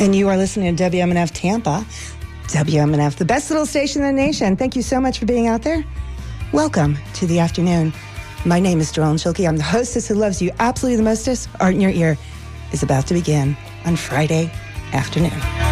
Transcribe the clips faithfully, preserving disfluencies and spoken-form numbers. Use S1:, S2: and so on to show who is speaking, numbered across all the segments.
S1: And you are listening to W M N F Tampa. W M N F, the best little station in the nation. Thank you so much for being out there. Welcome to the afternoon. My name is Joellen Schilke. I'm the hostess who loves you absolutely the mostest. Art in Your Ear is about to begin on Friday afternoon.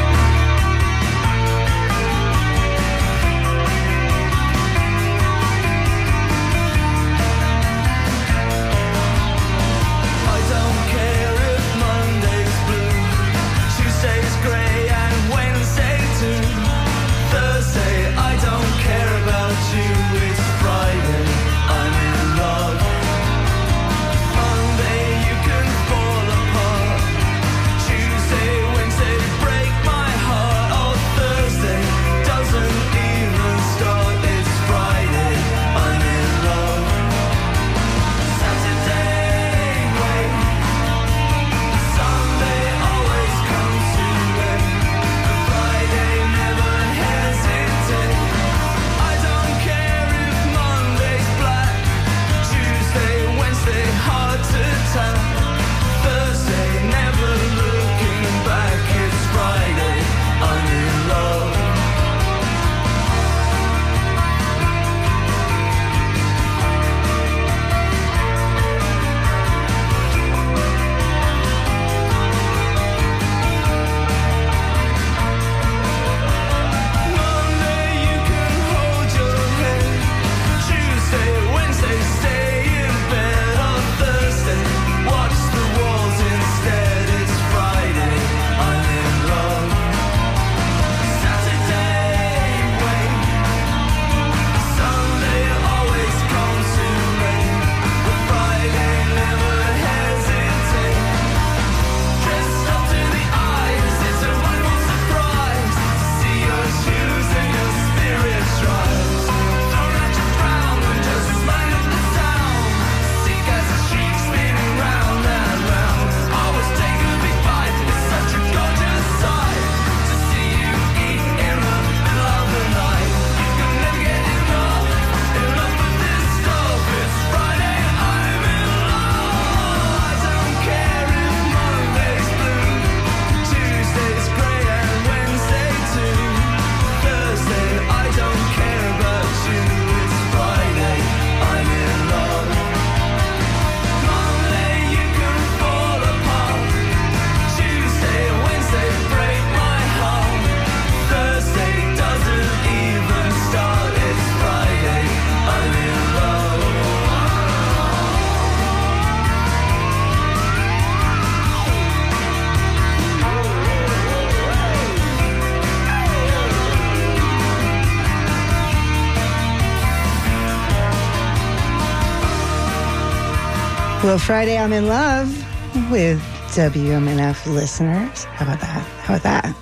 S1: Well, Friday, I'm in love with W M N F listeners. How about that? How about that?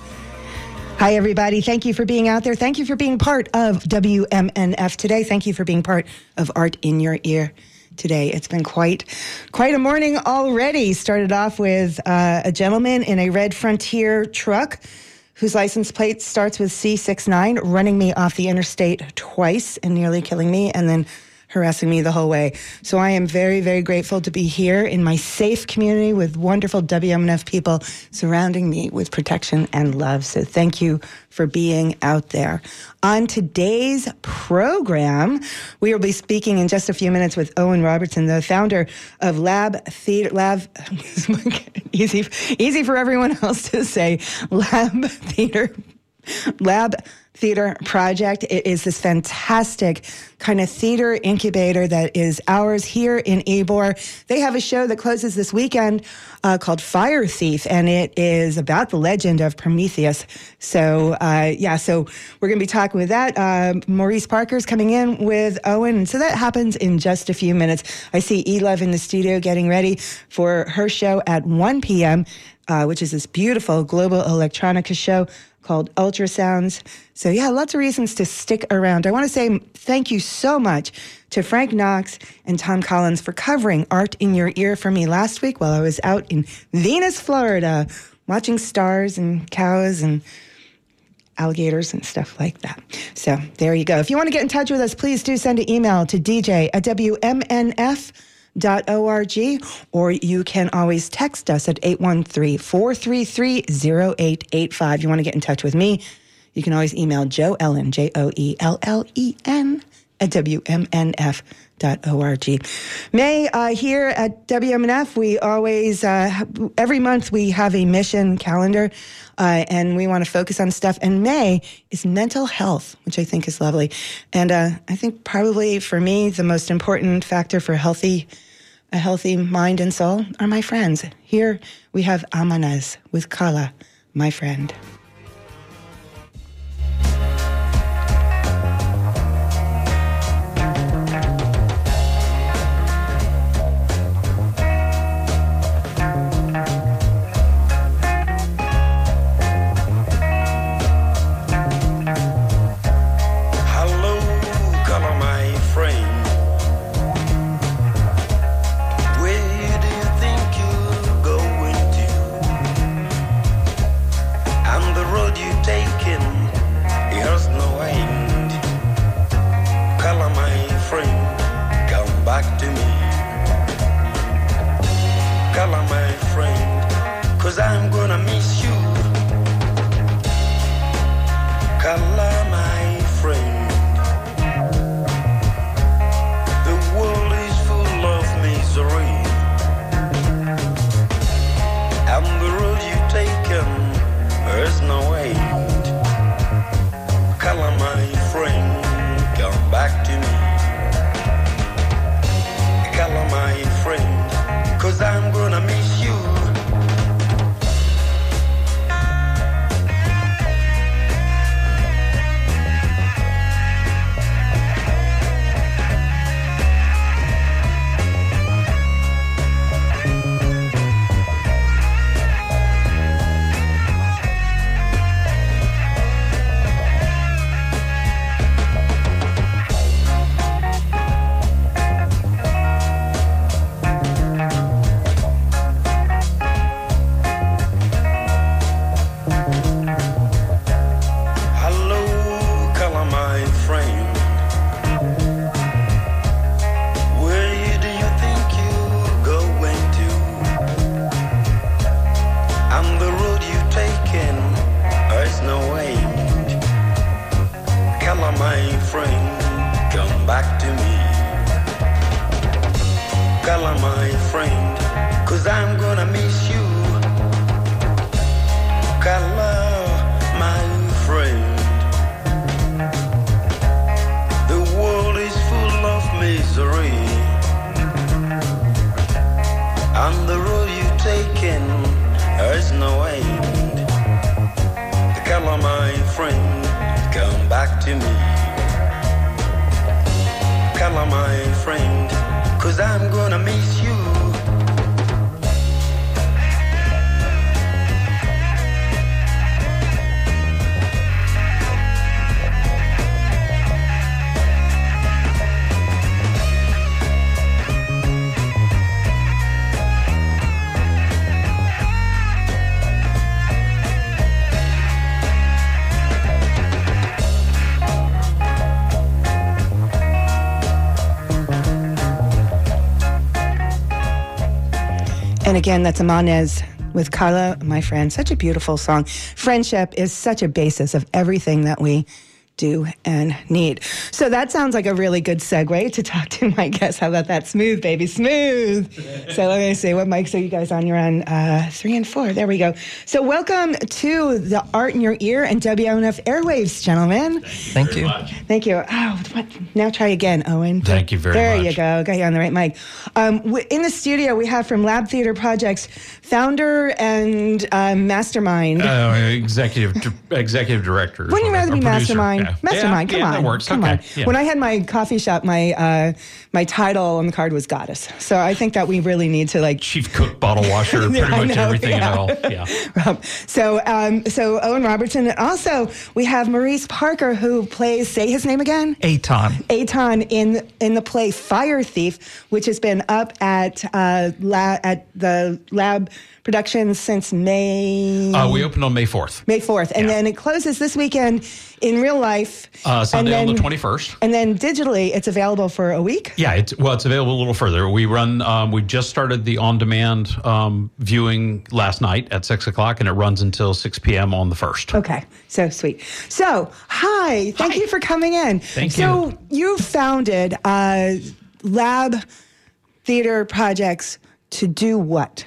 S1: Hi, everybody. Thank you for being out there. Thank you for being part of W M N F today. Thank you for being part of Art in Your Ear today. It's been quite, quite a morning already. Started off with uh, a gentleman in a red Frontier truck whose license plate starts with C sixty-nine, running me off the interstate twice and nearly killing me, and then harassing me the whole way. So I am very, very grateful to be here in my safe community with wonderful W M N F people surrounding me with protection and love. So thank you for being out there. On today's program, we will be speaking in just a few minutes with Owen Robertson, the founder of Lab Theater, Lab, easy, easy for everyone else to say, Lab Theater, Lab Theater Project. It is this fantastic kind of theater incubator that is ours here in Ybor. They have a show that closes this weekend uh, called Fire Thief, and it is about the legend of Prometheus. So, uh, yeah, so we're going to be talking with that. Uh, Maurice Parker's coming in with Owen, and so that happens in just a few minutes. I see E-Love in the studio getting ready for her show at one p.m., uh, which is this beautiful global electronica show called Ultrasounds. So yeah, lots of reasons to stick around. I want to say thank you so much to Frank Knox and Tom Collins for covering Art in Your Ear for me last week while I was out in Venus, Florida, watching stars and cows and alligators and stuff like that. So there you go. If you want to get in touch with us, please do send an email to D J at W M N F dot org, or you can always text us at eight one three, four three three, zero eight eight five. You want to get in touch with me, you can always email Jo Ellen, J O E L L E N, at W M N F dot org. May, uh, here at W M N F, we always, uh, every month we have a mission calendar, uh, and we want to focus on stuff. And May is mental health, which I think is lovely. And uh, I think probably for me, the most important factor for healthy, a healthy mind and soul are my friends. Here we have Amanaz with Kala, my friend. And again, that's Amanaz with Kala, my friend. Such a beautiful song. Friendship is such a basis of everything that we do and need. So that sounds like a really good segue to talk to my guest. How about that? Smooth, baby, smooth. So let me see, what mics are you guys on? You're on uh, three and four. There we go. So welcome to the Art in Your Ear and W M N F Airwaves, gentlemen.
S2: Thank you.
S3: Thank you.
S1: Thank you. Oh, what? Now try again, Owen.
S3: Thank you very
S1: there
S3: much.
S1: There you go. Got you on the right mic. Um, w- in the studio, we have from Lab Theater Projects, founder and uh, mastermind.
S3: Uh, executive executive director.
S1: Wouldn't you rather be
S3: producer.
S1: mastermind?
S3: Yeah.
S1: Mastermind,
S3: yeah,
S1: come
S3: yeah,
S1: on.
S3: That works.
S1: Come
S3: okay.
S1: on.
S3: Yeah.
S1: When I had my coffee shop, my uh, my title on the card was goddess. So I think that we really need to like
S3: chief cook, bottle washer, pretty
S1: Yeah, I
S3: much
S1: know,
S3: everything
S1: yeah.
S3: and all. Yeah.
S1: Rob. So, um, so Owen Robertson, and also we have Maurice Parker, who plays. Say his name again.
S2: Aton.
S1: Aton in in the play Fire Thief, which has been up at uh, la- at the Lab Productions since May.
S3: Uh, we opened on May fourth.
S1: May fourth, and
S3: Yeah.
S1: then it closes this weekend in real life life.
S3: Uh, Sunday
S1: and then,
S3: on the twenty-first.
S1: And then digitally, it's available for a week?
S3: Yeah, it's well, it's available a little further. We run, um, we just started the on-demand um, viewing last night at six o'clock, and it runs until six p.m. on the first.
S1: Okay, so sweet. So, hi, thank
S3: Hi.
S1: you for coming in.
S3: Thank
S1: so
S3: you.
S1: you founded uh, Lab Theater Projects to do what?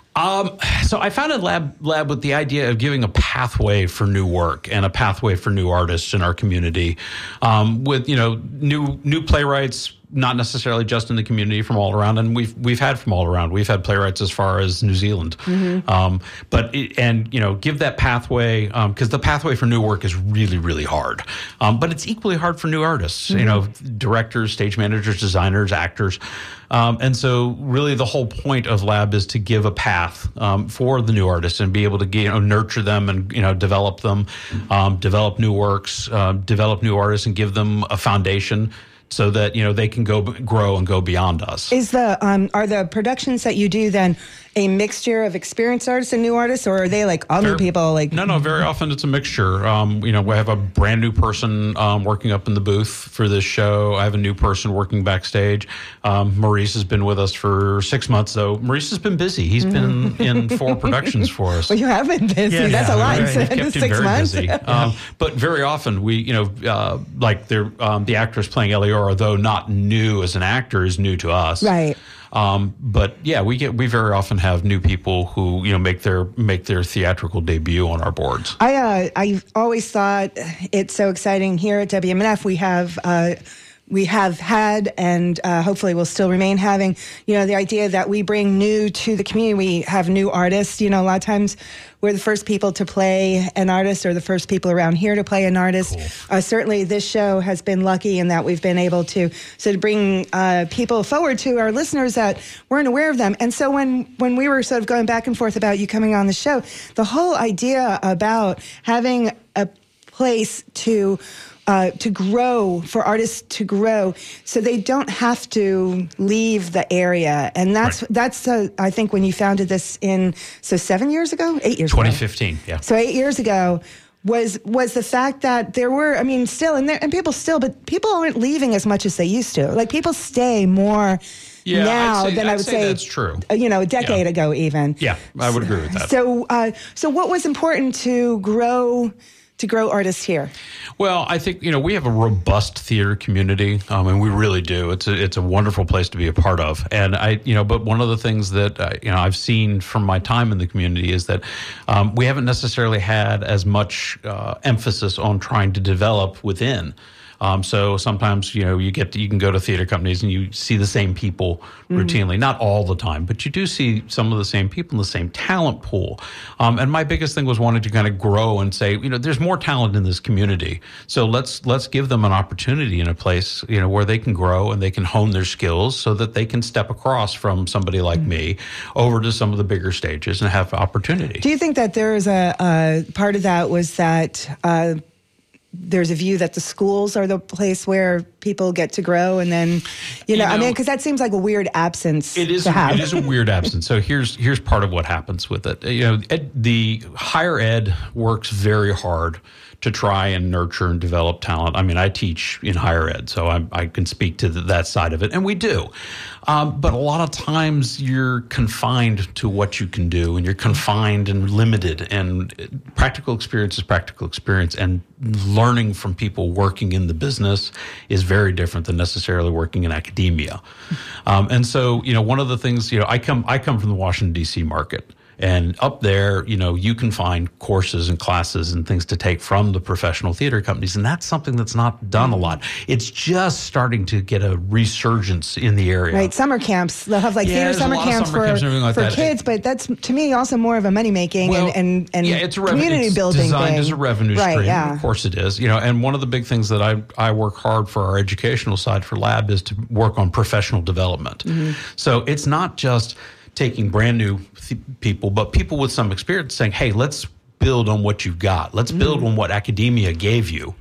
S3: Um, so I founded Lab Lab with the idea of giving a pathway for new work and a pathway for new artists in our community, um, with you know new new playwrights, not necessarily just in the community, from all around, and we've we've had from all around. We've had playwrights as far as New Zealand, mm-hmm. um, but it, and you know give that pathway because um, the pathway for new work is really really hard, um, but it's equally hard for new artists. Mm-hmm. You know, directors, stage managers, designers, actors. Um, and so really the whole point of Lab is to give a path um, for the new artists and be able to you know, nurture them and you know develop them, um, develop new works, uh, develop new artists and give them a foundation so that you know they can go grow and go beyond us.
S1: Is the um, are the productions that you do then a mixture of experienced artists and new artists, or are they like all
S3: Very,
S1: new people? Like
S3: no, no. Very often it's a mixture. Um, you know, we have a brand new person um, working up in the booth for this show. I have a new person working backstage. Um, Maurice has been with us for six months, though. Maurice has been busy. He's been in four productions for us.
S1: Well, you have been busy.
S3: Yeah,
S1: That's
S3: yeah,
S1: a lot.
S3: Right.
S1: So
S3: Kept him
S1: six
S3: very
S1: months.
S3: busy. um, but very often we, you know, uh, like they're, um, the actress playing Eleora, though not new as an actor, is new to us.
S1: Right.
S3: Um, but yeah, we get we very often have new people who you know make their make their theatrical debut on our boards.
S1: I uh, I've always thought it's so exciting here at W M N F. We have. Uh, We have had and uh, hopefully will still remain having, you know, the idea that we bring new to the community. We have new artists. You know, a lot of times we're the first people to play an artist or the first people around here to play an artist. Cool. Uh, certainly this show has been lucky in that we've been able to so to bring uh, people forward to our listeners that weren't aware of them. And so when, when we were sort of going back and forth about you coming on the show, the whole idea about having a place to Uh, to grow, for artists to grow, so they don't have to leave the area, and that's right. that's uh, I think when you founded this in so seven years ago, eight years
S3: twenty
S1: ago,
S3: fifteen, yeah.
S1: So eight years ago was was the fact that there were, I mean, still and there, and people still, but people aren't leaving as much as they used to. Like people stay more.
S3: Yeah,
S1: now
S3: I'd say,
S1: than
S3: I'd
S1: I would
S3: say,
S1: say,
S3: that's true.
S1: Uh, you know, a decade
S3: yeah.
S1: ago, even.
S3: Yeah, I would agree with that.
S1: So, uh, so what was important to grow? To grow artists here?
S3: Well, I think, you know, we have a robust theater community, um, and we really do. It's a, it's a wonderful place to be a part of. And I, you know, but one of the things that, uh, you know, I've seen from my time in the community is that um, we haven't necessarily had as much uh, emphasis on trying to develop within. Um, so sometimes, you know, you get to, you can go to theater companies and you see the same people routinely, mm-hmm. not all the time, but you do see some of the same people in the same talent pool. Um, and my biggest thing was wanting to kind of grow and say, you know, there's more talent in this community. So let's, let's give them an opportunity in a place, you know, where they can grow and they can hone their skills so that they can step across from somebody like mm-hmm. me over to some of the bigger stages and have opportunity.
S1: Do you think that there is a, a part of that was that, uh, there's a view that the schools are the place where people get to grow, and then, you know, you know I mean, because that seems like a weird absence.
S3: It is.
S1: To have.
S3: It is a weird absence. So here's here's part of what happens with it. You know, ed, the higher ed works very hard to try and nurture and develop talent. I mean, I teach in higher ed, so I, I can speak to the, that side of it, and we do. Um, but a lot of times you're confined to what you can do, and you're confined and limited, and practical experience is practical experience, and learning from people working in the business is very different than necessarily working in academia. Um, and so, you know, one of the things, you know, I come I come from the Washington, D C market. And up there, you know, you can find courses and classes and things to take from the professional theater companies. And that's something that's not done a lot. It's just starting to get a resurgence in the area.
S1: Right. Summer camps. They'll have like
S3: yeah,
S1: theater summer camps
S3: summer
S1: for,
S3: camps like
S1: for
S3: that.
S1: kids. But that's, to me, also more of a money-making well, and, and, and
S3: yeah, it's a rev-
S1: community
S3: it's
S1: building
S3: designed
S1: thing.
S3: as a revenue
S1: right,
S3: stream.
S1: Yeah.
S3: Of course it is. You know, and one of the big things that I, I work hard for our educational side for Lab is to work on professional development. Mm-hmm. So it's not just taking brand new th- people, but people with some experience saying, hey, let's build on what you've got. Let's build mm. on what academia gave you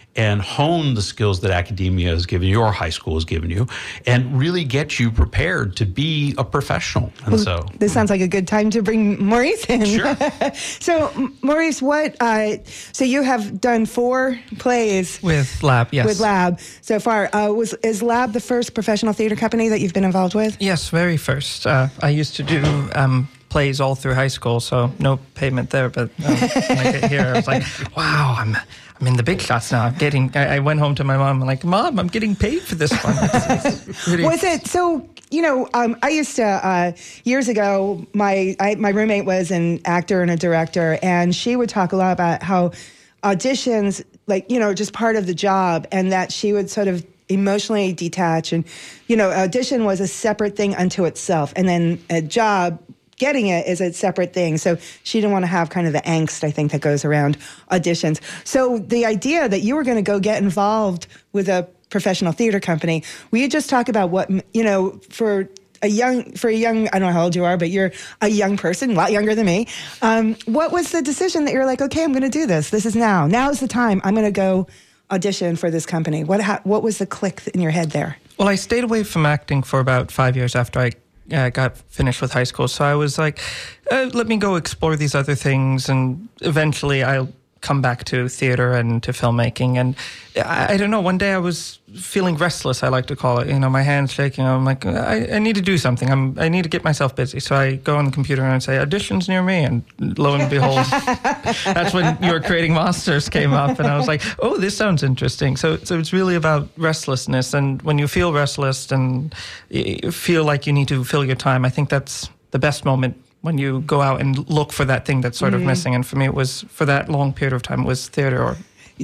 S3: and hone the skills that academia has given you or high school has given you and really get you prepared to be a professional. And
S1: well,
S3: so
S1: this sounds like a good time to bring Maurice in.
S3: Sure.
S1: So, Maurice, what, uh, so you have done four plays
S2: with Lab, yes.
S1: With Lab so far. Uh, was Is Lab the first professional theater company that you've been involved with?
S2: Yes, very first. Uh, I used to do um, plays all through high school, so no payment there. But uh, when I get here, I was like, wow, I'm I'm in the big shots now. I'm getting. I, I went home to my mom. I'm like, Mom, I'm getting paid for this one. It's, it's really
S1: was it so? You know, um, I used to uh, years ago. My I, my roommate was an actor and a director, and she would talk a lot about how auditions, like you know, just part of the job, and that she would sort of emotionally detach, and you know, audition was a separate thing unto itself, and then a job. Getting it is a separate thing. So she didn't want to have kind of the angst, I think, that goes around auditions. So the idea that you were going to go get involved with a professional theater company, will you just talk about what, you know, for a young, for a young, I don't know how old you are, but you're a young person, a lot younger than me. Um, what was the decision that you're like, okay, I'm going to do this. This is now. Now is the time. I'm going to go audition for this company. What, ha- what was the click in your head there?
S2: Well, I stayed away from acting for about five years after I Uh, got finished with high school. So I was like, uh, let me go explore these other things, and eventually I'll come back to theater and to filmmaking. And I, I don't know, one day I was feeling restless, I like to call it. You know, my hands shaking. I'm like, I, I need to do something. I'm, I need to get myself busy. So I go on the computer and I say, auditions near me. And lo and behold, that's when You Were Creating Monsters came up. And I was like, oh, this sounds interesting. So, so it's really about restlessness. And when you feel restless and you feel like you need to fill your time, I think that's the best moment when you go out and look for that thing that's sort mm-hmm. of missing. And for me, it was, for that long period of time, it was theater. Or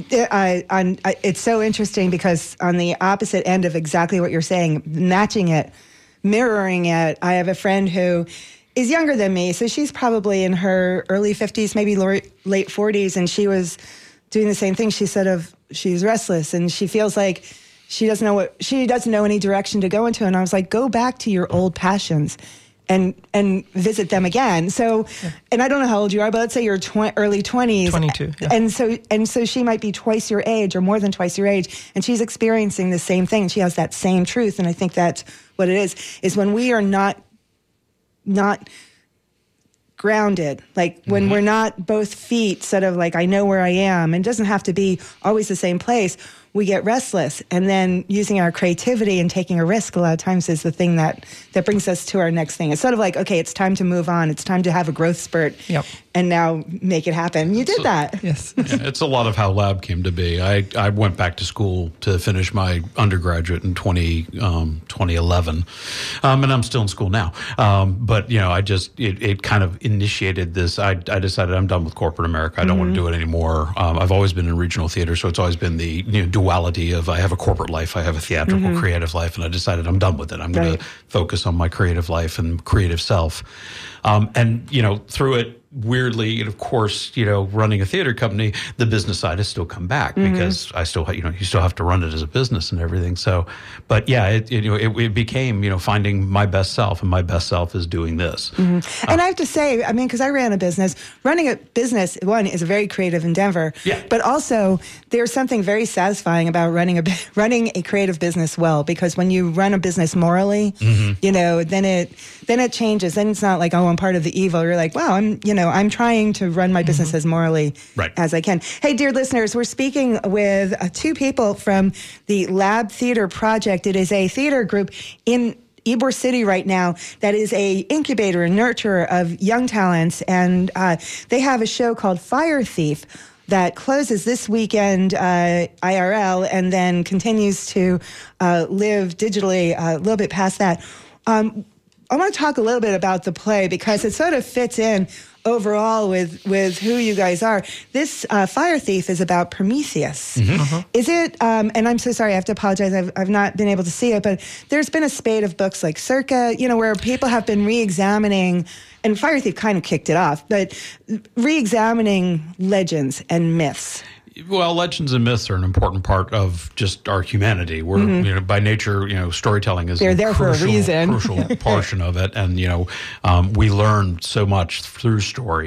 S1: I, I, I, it's so interesting because on the opposite end of exactly what you're saying, matching it, mirroring it, I have a friend who is younger than me. So she's probably in her early fifties, maybe late forties. And she was doing the same thing. She said of, she's restless and she feels like she doesn't know what, she doesn't know any direction to go into. And I was like, go back to your old passions and and visit them again. So, yeah. And I don't know how old you are, but let's say you're tw- early twenties.
S2: twenty-two, yeah.
S1: And so and so she might be twice your age or more than twice your age, and she's experiencing the same thing. She has that same truth, and I think that's what it is, is when we are not not grounded, like when mm-hmm. we're not both feet sort of like, I know where I am, and it doesn't have to be always the same place. We get restless, and then using our creativity and taking a risk a lot of times is the thing that, that brings us to our next thing. It's sort of like, okay, it's time to move on. It's time to have a growth spurt,
S2: yep.
S1: and now make it happen. You did
S3: so,
S1: that.
S2: Yes.
S3: Yeah, it's a lot of how Lab came to be. I, I went back to school to finish my undergraduate in twenty, um, twenty eleven, um, and I'm still in school now. Um, but, you know, I just, it, it kind of initiated this. I, I decided I'm done with corporate America. I don't mm-hmm. want to do it anymore. Um, I've always been in regional theater, so it's always been the, you know, duality of I have a corporate life, I have a theatrical, mm-hmm. creative life, and I decided I'm done with it. I'm going
S1: right.
S3: to focus on my creative life and creative self. Um, and, you know, through it, weirdly, and of course, you know, running a theater company, the business side has still come back mm-hmm. because I still, you know, you still have to run it as a business and everything. So, but yeah, it, it, you know, it, it became, you know, finding my best self, and my best self is doing this.
S1: Mm-hmm. And uh, I have to say, I mean, because I ran a business, running a business, one, is a very creative endeavor.
S3: Yeah.
S1: But also, there's something very satisfying about running a running a creative business well, because when you run a business morally, mm-hmm. you know, then it then it changes. Then it's not like, oh, I'm part of the evil. You're like, wow, I'm, you know, I'm trying to run my business mm-hmm. as morally
S3: right.
S1: as I can. Hey, dear listeners, we're speaking with uh, two people from the Lab Theater Project. It is a theater group in Ybor City right now that is a incubator and nurturer of young talents, and uh, they have a show called Fire Thief that closes this weekend uh, I R L and then continues to uh, live digitally uh, a little bit past that. Um, I want to talk a little bit about the play because it sort of fits in overall with, with who you guys are. This uh, Fire Thief is about Prometheus. Mm-hmm. Uh-huh. Is it, um, and I'm so sorry, I have to apologize, I've, I've not been able to see it, but there's been a spate of books like Circa, you know, where people have been re-examining, and Fire Thief kind of kicked it off, but re-examining legends and myths.
S3: Well, legends and myths are an important part of just our humanity. We're, mm-hmm. you know, by nature, you know, storytelling is
S1: They're
S3: a
S1: there
S3: crucial,
S1: for a reason.
S3: crucial portion of it. And, you know, um, we learn so much through story.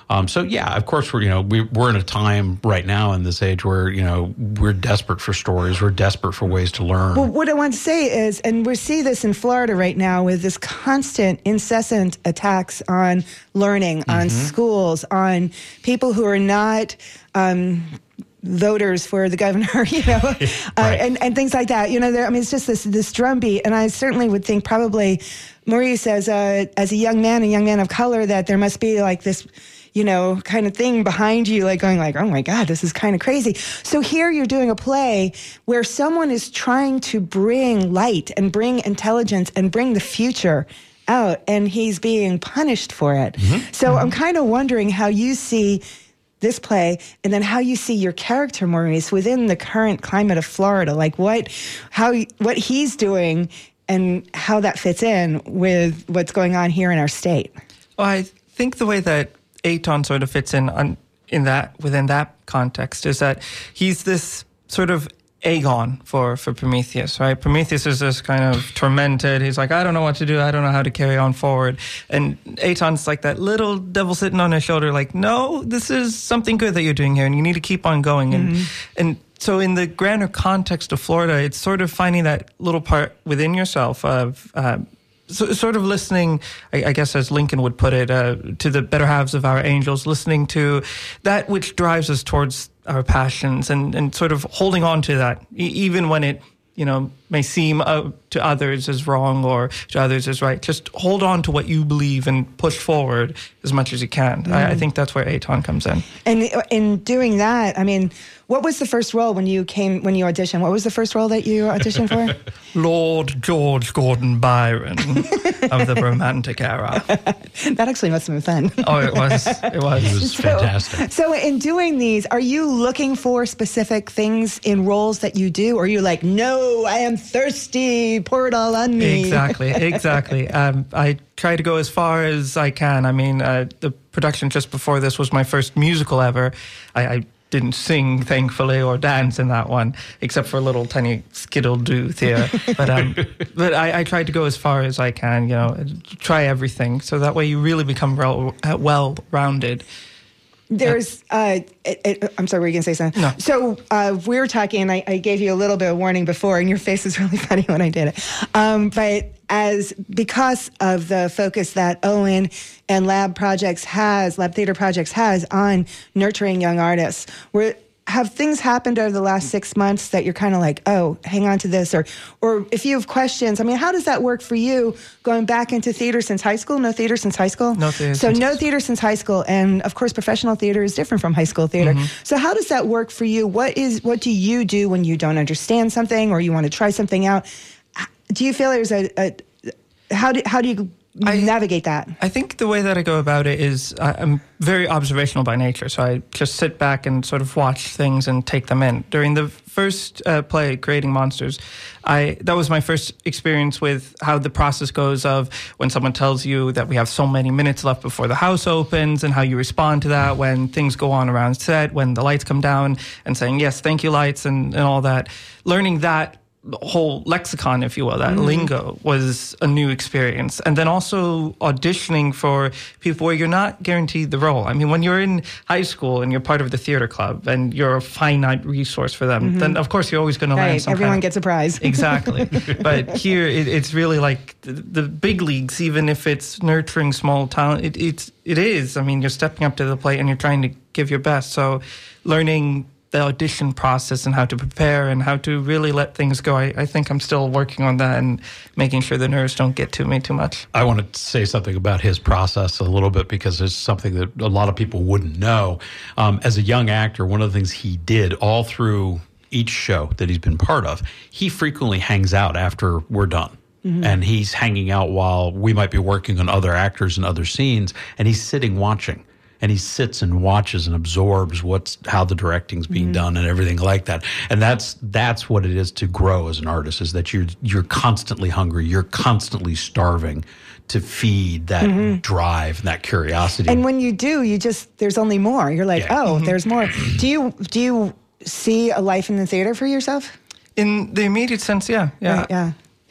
S3: Um, so yeah, of course we're you know we, we're in a time right now in this age where you know we're desperate for stories, we're desperate for ways to learn.
S1: Well, what I want to say is, and we see this in Florida right now with this constant, incessant attacks on learning, mm-hmm. on schools, on people who are not um, voters for the governor, you know,
S3: right.
S1: uh, and, and things like that. You know, I mean, it's just this this drumbeat, and I certainly would think probably, Maurice, as a as a young man, a young man of color, that there must be like this, you know, kind of thing behind you, like going like, oh my God, this is kind of crazy. So here you're doing a play where someone is trying to bring light and bring intelligence and bring the future out, and he's being punished for it. Mm-hmm. So mm-hmm. I'm kind of wondering how you see this play, and then how you see your character, Maurice, within the current climate of Florida, like what, how, what he's doing, and how that fits in with what's going on here in our state.
S2: Well, I think the way that Aton sort of fits in on, in that within that context is that he's this sort of Aegon for, for Prometheus, right? Prometheus is this kind of tormented. He's like, I don't know what to do. I don't know how to carry on forward. And Aton's like that little devil sitting on his shoulder, like, no, this is something good that you're doing here, and you need to keep on going. Mm-hmm. And and so in the grander context of Florida, it's sort of finding that little part within yourself of uh, so, sort of listening, I, I guess as Lincoln would put it, uh, to the better halves of our angels, listening to that which drives us towards our passions, and, and sort of holding on to that, e- even when it, you know, may seem uh, to others as wrong or to others as right. Just hold on to what you believe and push forward as much as you can. Mm. I, I think that's where Aton comes in.
S1: And in doing that, I mean, what was the first role when you came, when you auditioned? What was the first role that you auditioned for?
S2: Lord George Gordon Byron of the Romantic era.
S1: That actually must have been fun.
S2: Oh, it was. It was.
S3: It was
S1: so,
S3: fantastic.
S1: So in doing these, are you looking for specific things in roles that you do? Or are you like, no, I am thirsty, pour it all on me?
S2: Exactly, exactly. um, I try to go as far as I can. I mean, uh, the production just before this was my first musical ever. I, I didn't sing, thankfully, or dance in that one, except for a little tiny skittle-do here. But um, but I, I tried to go as far as I can, you know, try everything, so that way you really become well, well-rounded.
S1: There's, uh, it, it, I'm sorry, were you going to say something?
S2: No.
S1: So uh, we were talking, and I, I gave you a little bit of warning before, and your face was really funny when I did it. Um, but as because of the focus that Owen and Lab Projects has, Lab Theater Projects has on nurturing young artists, we're have things happened over the last six months that you're kind of like, oh, hang on to this? Or or if you have questions, I mean, how does that work for you going back into theater since high school? No theater since high school?
S2: No theater.
S1: So no theater since high school. And of course, professional theater is different from high school theater. Mm-hmm. So how does that work for you? What is what do you do when you don't understand something or you want to try something out? Do you feel there's a, a how do how do you I, navigate that?
S2: I think the way that I go about it is I, I'm very observational by nature, so I just sit back and sort of watch things and take them in. During the first uh, play, Creating Monsters, I that was my first experience with how the process goes of when someone tells you that we have so many minutes left before the house opens, and how you respond to that when things go on around set, when the lights come down, and saying, yes, thank you, lights, and, and all that. Learning that whole lexicon, if you will, that mm. lingo was a new experience. And then also auditioning for people where you're not guaranteed the role. I mean, when you're in high school and you're part of the theater club and you're a finite resource for them, mm-hmm. then of course you're always going
S1: right.
S2: to land some
S1: Everyone
S2: kind of,
S1: gets a prize.
S2: Exactly. But here it, it's really like the, the big leagues, even if it's nurturing small talent, it, it's, it is. I mean, you're stepping up to the plate and you're trying to give your best. So learning the audition process and how to prepare and how to really let things go. I, I think I'm still working on that and making sure the nerves don't get to me too much.
S3: I want to say something about his process a little bit because it's something that a lot of people wouldn't know. Um, as a young actor, one of the things he did all through each show that he's been part of, he frequently hangs out after we're done. Mm-hmm. And he's hanging out while we might be working on other actors and other scenes, and he's sitting watching. And he sits and watches and absorbs what's how the directing's being mm-hmm. done and everything like that. And that's that's what it is to grow as an artist, is that you're you're constantly hungry, you're constantly starving to feed that mm-hmm. drive and that curiosity.
S1: And when you do, you just there's only more. You're like, yeah. oh, mm-hmm. there's more. Do you do you see a life in the theater for yourself?
S2: In the immediate sense, yeah, yeah.
S1: Right, yeah.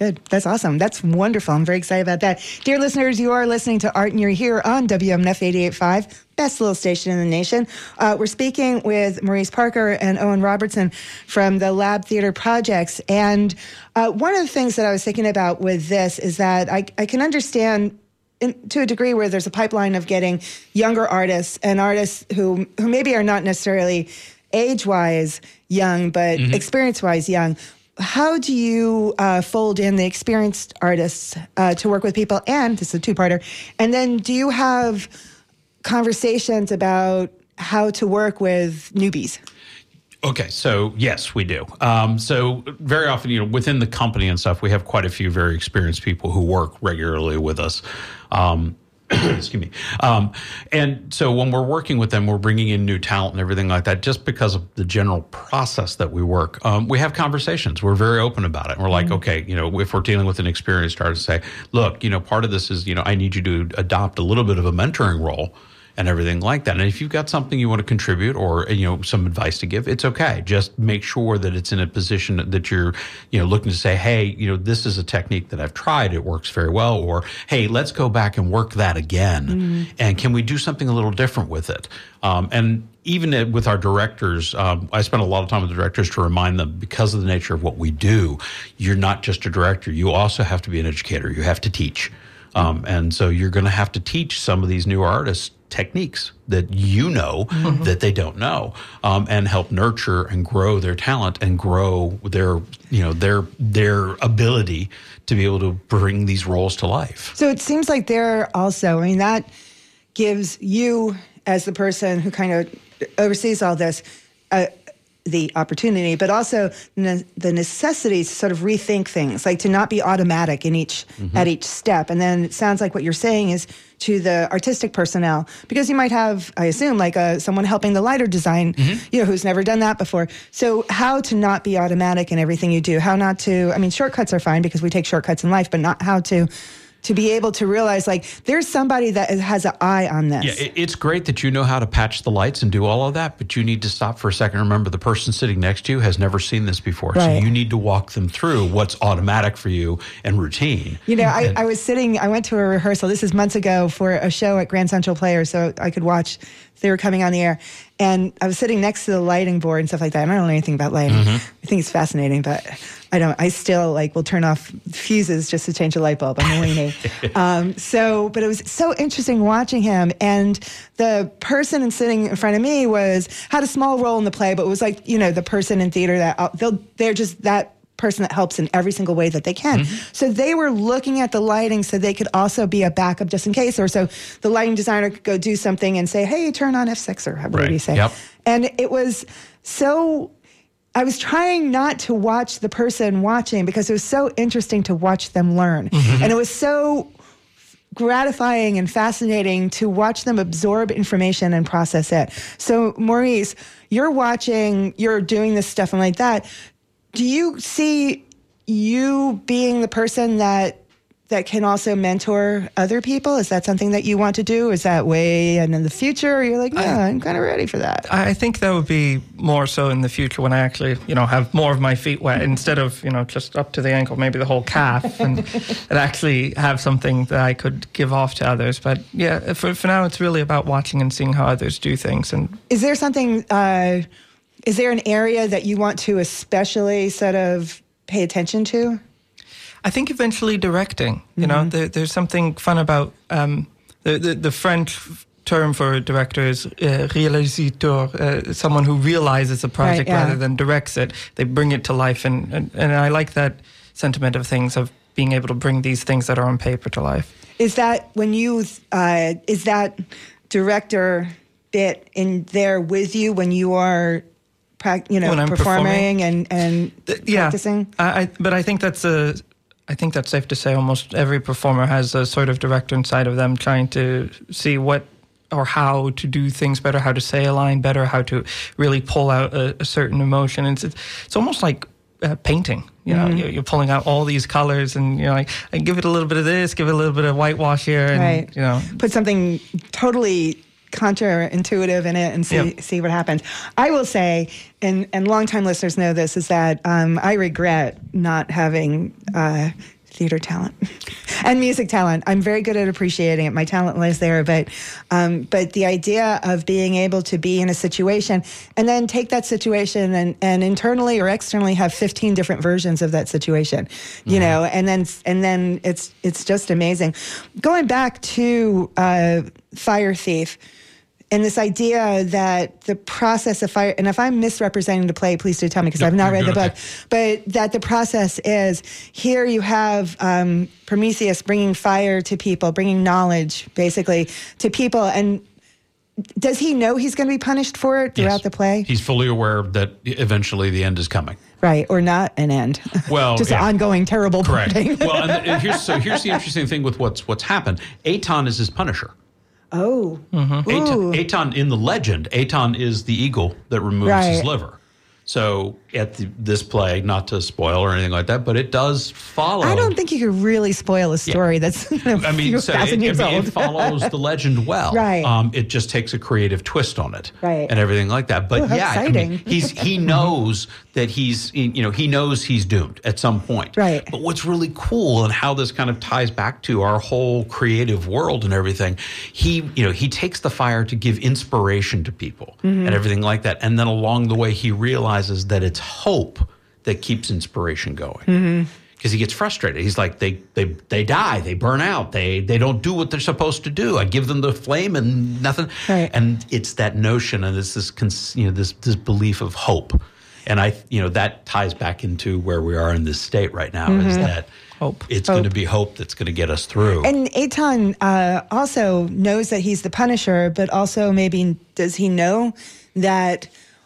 S1: Good. That's awesome. That's wonderful. I'm very excited about that. Dear listeners, you are listening to Art and you're here on W M N F eighty-eight point five, best little station in the nation. Uh, we're speaking with Maurice Parker and Owen Robertson from the Lab Theater Projects. And uh, one of the things that I was thinking about with this is that I, I can understand in, to a degree where there's a pipeline of getting younger artists and artists who, who maybe are not necessarily age-wise young, but mm-hmm. experience-wise young. How do you uh, fold in the experienced artists uh, to work with people? And this is a two-parter. And then do you have conversations about how to work with newbies?
S3: Okay, so yes, we do. Um, so very often, you know, within the company and stuff, we have quite a few very experienced people who work regularly with us. Um, excuse me. Um, and so when we're working with them, we're bringing in new talent and everything like that, just because of the general process that we work. Um, we have conversations. We're very open about it. We're like, mm-hmm. okay, you know, if we're dealing with an experienced artist, say, look, you know, part of this is, you know, I need you to adopt a little bit of a mentoring role and everything like that. And if you've got something you want to contribute or, you know, some advice to give, it's okay. Just make sure that it's in a position that you're, you know, looking to say, hey, you know, this is a technique that I've tried. It works very well. Or, hey, let's go back and work that again. Mm-hmm. And can we do something a little different with it? Um, and even with our directors, um, I spend a lot of time with the directors to remind them, because of the nature of what we do, you're not just a director. You also have to be an educator. You have to teach. Um, and so you're going to have to teach some of these new artists techniques that you know mm-hmm. that they don't know, um, and help nurture and grow their talent and grow their, you know, their their ability to be able to bring these roles to life.
S1: So it seems like they're also, I mean, that gives you as the person who kind of oversees all this, uh, the opportunity, but also ne- the necessity to sort of rethink things, like to not be automatic in each mm-hmm. at each step. And then it sounds like what you're saying is to the artistic personnel, because you might have, I assume, like a, someone helping the lighter design, mm-hmm. you know, who's never done that before. So how to not be automatic in everything you do, how not to, I mean, shortcuts are fine because we take shortcuts in life, but not how to to be able to realize, like, there's somebody that has an eye on this.
S3: Yeah, it's great that you know how to patch the lights and do all of that, but you need to stop for a second. Remember, the person sitting next to you has never seen this before. Right. So you need to walk them through what's automatic for you and routine.
S1: You know, I, I was sitting, I went to a rehearsal, this is months ago, for a show at Grand Central Players, so I could watch, they were coming on the air. And I was sitting next to the lighting board and stuff like that. And I don't know anything about lighting. Mm-hmm. I think it's fascinating, but I don't. I still like will turn off fuses just to change a light bulb. I'm a weenie. um, so, but it was so interesting watching him. And the person sitting in front of me was had a small role in the play, but it was like, you know, the person in theater that they'll they're just that person that helps in every single way that they can. Mm-hmm. So they were looking at the lighting so they could also be a backup just in case, or so the lighting designer could go do something and say, hey, turn on F six, or what
S3: right.
S1: do you say?
S3: Yep.
S1: And it was so, I was trying not to watch the person watching because it was so interesting to watch them learn. Mm-hmm. And it was so gratifying and fascinating to watch them absorb information and process it. So Maurice, you're watching, you're doing this stuff and like that. Do you see you being the person that that can also mentor other people? Is that something that you want to do? Is that way and in the future? Or you're like, no, I, I'm kind of ready for that.
S2: I think that would be more so in the future when I actually, you know, have more of my feet wet instead of, you know, just up to the ankle, maybe the whole calf, and, and actually have something that I could give off to others. But yeah, for, for now, it's really about watching and seeing how others do things. And
S1: is there something, uh, is there an area that you want to especially sort of pay attention to?
S2: I think eventually directing. You mm-hmm. know, there, there's something fun about um, the, the the French term for director is uh, réalisateur, uh, someone who realizes a project right, yeah. rather than directs it. They bring it to life, and, and and I like that sentiment of things, of being able to bring these things that are on paper to life.
S1: Is that when you uh, is that director bit in there with you when you are, you know, performing, performing and and uh, yeah, practicing?
S2: I, I, but I think that's a. I think that's safe to say almost every performer has a sort of director inside of them trying to see what or how to do things better, how to say a line better, how to really pull out a, a certain emotion. And it's, it's almost like uh, painting. You know, mm-hmm. you're, you're pulling out all these colors and you're like, I give it a little bit of this, give it a little bit of whitewash here. And,
S1: right.
S2: you know.
S1: Put something totally counterintuitive in it and see
S2: Yep.
S1: see what happens. I will say, and and longtime listeners know this, is that um, I regret not having uh, theater talent and music talent. I'm very good at appreciating it. My talent lies there, but um, but the idea of being able to be in a situation and then take that situation and, and internally or externally have fifteen different versions of that situation, you mm-hmm. know, and then and then it's it's just amazing. Going back to uh, Fire Thief. And this idea that the process of fire, and if I'm misrepresenting the play, please do tell me because
S3: Yep,
S1: I've not
S3: you're
S1: read the
S3: doing
S1: book, but that the process is here you have um, Prometheus bringing fire to people, bringing knowledge basically to people. And does he know he's going to be punished for it throughout
S3: Yes.
S1: the play?
S3: He's fully aware that eventually the end is coming.
S1: Right, or not an end.
S3: Well,
S1: just
S3: yeah.
S1: ongoing terrible
S3: Correct.
S1: burning.
S3: Well, and the, here's, so here's the interesting thing with what's what's happened. Aton is his punisher.
S1: Oh. Mm-hmm.
S3: Aton, Aton, in the legend, Aton is the eagle that removes
S1: Right.
S3: his liver. So at the, this play, not to spoil or anything like that, but it does follow.
S1: I don't think you could really spoil a story yeah. that's you know,
S3: I mean,
S1: a
S3: so
S1: thousand
S3: it,
S1: years
S3: I mean,
S1: old.
S3: it follows the legend well.
S1: Right.
S3: Um, it just takes a creative twist on it.
S1: Right.
S3: And everything like that. But
S1: Ooh, how
S3: yeah, I
S1: exciting.
S3: mean, he's he knows that he's you know he knows he's doomed at some point.
S1: Right.
S3: But what's really cool and how this kind of ties back to our whole creative world and everything, he you know he takes the fire to give inspiration to people mm-hmm. and everything like that, and then along the way he realizes that it's hope that keeps inspiration going. Mm-hmm. Because he gets frustrated. He's like, they they they die, they burn out, they they don't do what they're supposed to do. I give them the flame and nothing.
S1: Right.
S3: And it's that notion and it's this you know this this belief of hope. And I you know that ties back into where we are in this state right now. Mm-hmm. Is that
S2: hope?
S3: It's
S1: hope.
S3: going to be hope that's going to get us through.
S1: And Aton uh, also knows that he's the Punisher, but also maybe does he know that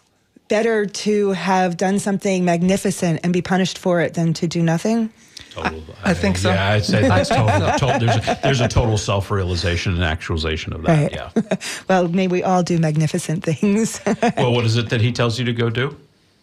S1: better to have done something magnificent and be punished for it than to do nothing?
S3: Total,
S2: I, I think so.
S3: Yeah, I'd say that's total. total there's, a, there's a total self-realization and actualization of that.
S1: Right.
S3: Yeah.
S1: Well, may we all do magnificent things.
S3: Well, what is it that he tells you to go do?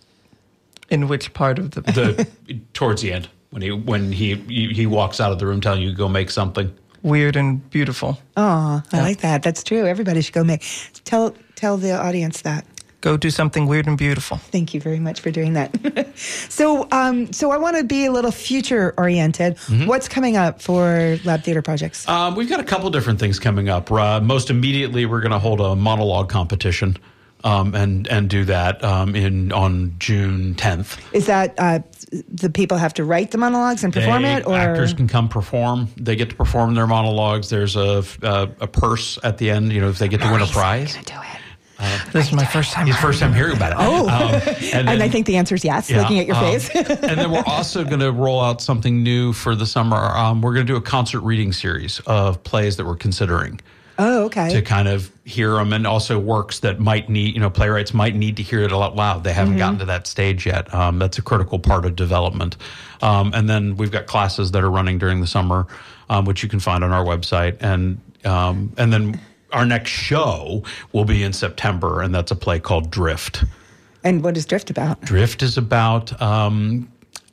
S2: In which part of the
S3: the towards the end when he when he he walks out of the room telling you to go make something
S2: weird and beautiful?
S1: Oh, I
S2: Yeah.
S1: like that. That's true. Everybody should go make. Tell tell the audience that.
S2: Go do something weird and beautiful.
S1: Thank you very much for doing that. so, um, so I want to be a little future oriented. Mm-hmm. What's coming up for Lab Theater Projects?
S3: Um, we've got a couple different things coming up. Uh, most immediately, we're going to hold a monologue competition. Um, and and do that um, in on June tenth.
S1: Is that uh, the people have to write the monologues and perform
S3: they,
S1: it, or
S3: actors can come perform? They get to perform their monologues. There's a a, a purse at the end. You know, if they get to win a prize.
S1: Gonna do it.
S3: Uh,
S2: this is my first time.
S3: His first time hearing about it.
S1: Oh,
S3: um,
S1: and,
S3: then,
S1: and I think the answer is yes.
S3: yeah,
S1: looking at your
S3: um,
S1: face.
S3: And then we're also going to roll out something new for the summer. Um, we're going to do a concert reading series of plays that we're considering.
S1: Oh, okay.
S3: To kind of hear them, and also works that might need, you know, playwrights might need to hear it out loud. They haven't mm-hmm. gotten to that stage yet. Um, that's a critical part of development. Um, and then we've got classes that are running during the summer, um, which you can find on our website. And um, and then our next show will be in September, and that's a play called Drift.
S1: And what is Drift about?
S3: Drift is about um,